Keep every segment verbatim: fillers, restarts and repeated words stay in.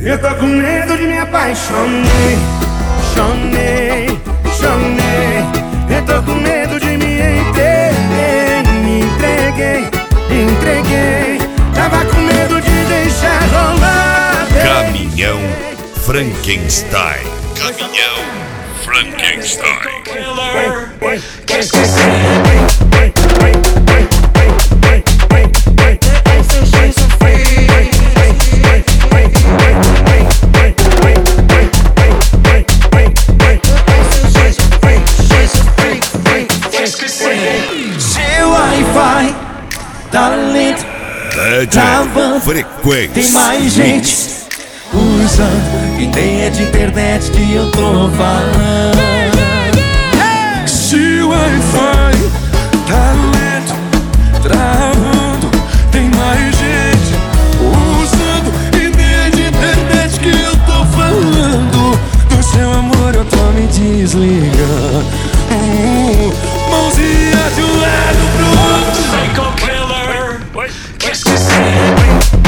Eu tô com medo de me apaixonei, chonei, chonei. Eu tô com medo de me entreguei, me entreguei, entreguei. Tava com medo de deixar rolar. Caminhão Frankenstein. Caminhão Frankenstein. Seu Wi-Fi tá lento, travando, Frequência. tem mais gente usando, e nem é de internet que eu tô falando. Seu Wi-Fi tá lento, travando, tem mais gente usando, e nem é de internet que eu tô falando. Do seu amor eu tô me desligando. Uh, mãozinha de um lado pro outro. Psycho killer. Qu'est-ce que c'est?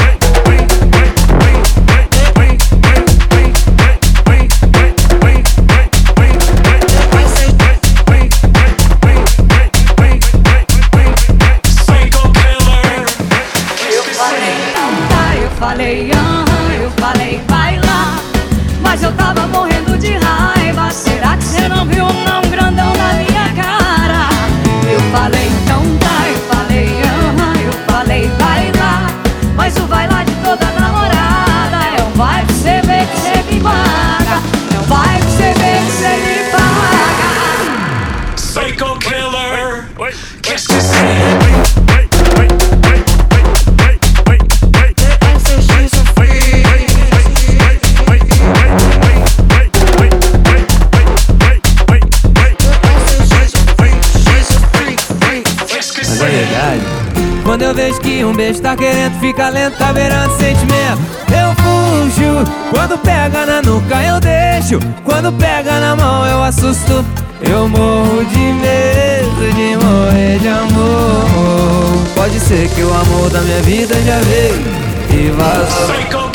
Eu falei, ah, eu falei, vai lá. Mas eu tava morrendo de raiva. Será que você não viu não grandão na minha cara? Eu falei, então tá, eu falei, ah, eu falei, vai lá. Mas o vai lá de toda namorada é um vai que você vê que você me paga. É um vai que você vê que você me paga. Psycho killer. Qu'est-ce que c'est? Mas é verdade, quando eu vejo que um beijo tá querendo ficar lento, tá beirando sentimento, eu fujo. Quando pega na nuca eu deixo, quando pega na mão eu assusto. Eu morro de medo de morrer de amor. Pode ser que o amor da minha vida já veio e vazou.